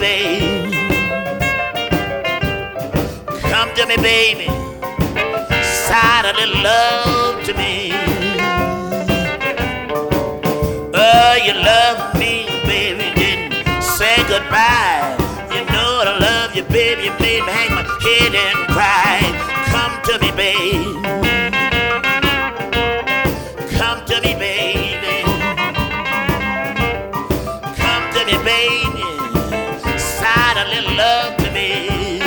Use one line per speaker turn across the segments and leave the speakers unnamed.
babe. Come to me, baby. Sign a little love to me. Oh, you love me, baby, didn't say goodbye. You know I love you, baby. You made me hang my head and cry. Come to me, babe. Come to me, baby. Come to me, baby. Sign a little love to me.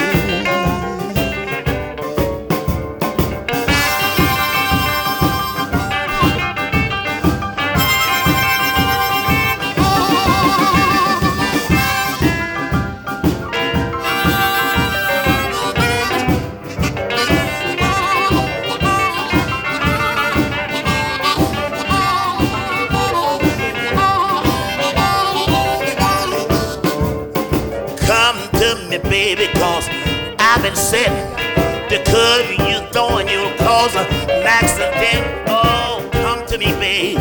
Come to me, baby, cause I've been setting the curve you throwing, you'll cause an accident. Oh, come to me, baby.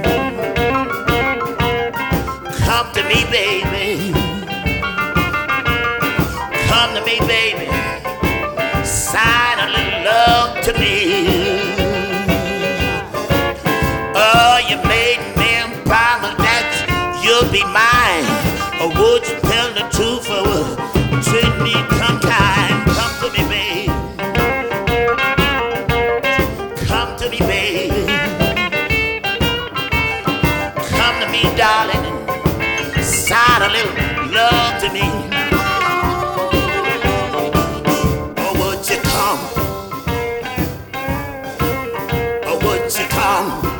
Come to me, baby. Come to me, baby. Sign a little love to me. Oh, you made me promise that you'll be mine. Or would you tell the truth or treat me sometime? Come to me, babe. Come to me, babe. Come to me, darling, and sign a little love to me. Or would you come? Or would you come?